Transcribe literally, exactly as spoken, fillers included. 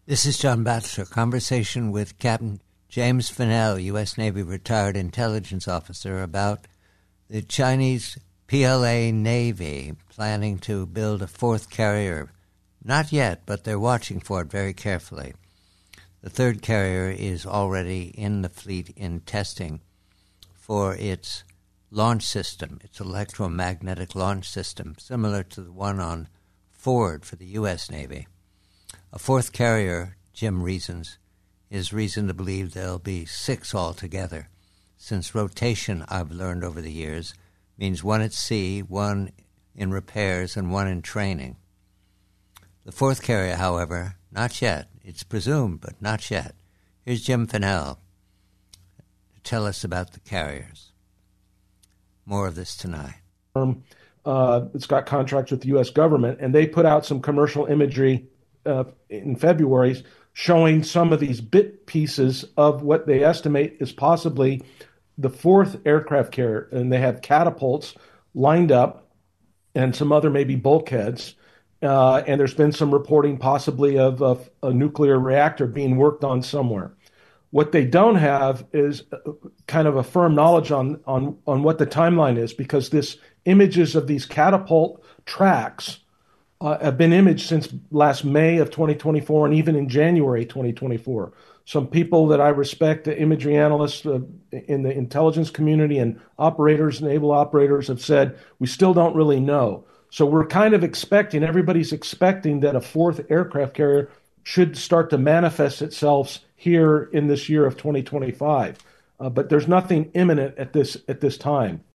This is John Batchelor. Conversation with Captain James Fennell, U S. Navy retired intelligence officer, about the Chinese P L A Navy planning to build a fourth carrier. Not yet, but they're watching for it very carefully. The third carrier is already in the fleet in testing for its launch system, its electromagnetic launch system, similar to the one on Ford for the U S. Navy. A fourth carrier, Jim reasons, is reason to believe there'll be six altogether, since rotation, I've learned over the years, means one at sea, one in repairs, and one in training. The fourth carrier, however, not yet. It's presumed, but not yet. Here's Jim Fennell to tell us about the carriers. More of this tonight. Um, uh, it's got contracts with the U S government, and they put out some commercial imagery uh, in February showing some of these bit pieces of what they estimate is possibly the fourth aircraft carrier. And they have catapults lined up and some other maybe bulkheads. Uh, and there's been some reporting possibly of, of a nuclear reactor being worked on somewhere. What they don't have is kind of a firm knowledge on, on, on what the timeline is, because this images of these catapult tracks uh, have been imaged since last May of twenty twenty-four and even in January twenty twenty-four. Some people that I respect, the imagery analysts uh, in the intelligence community and operators, naval operators, have said, we still don't really know. So we're kind of expecting, everybody's expecting that a fourth aircraft carrier should start to manifest itself here in this year of twenty twenty-five. Uh, but there's nothing imminent at this at this time.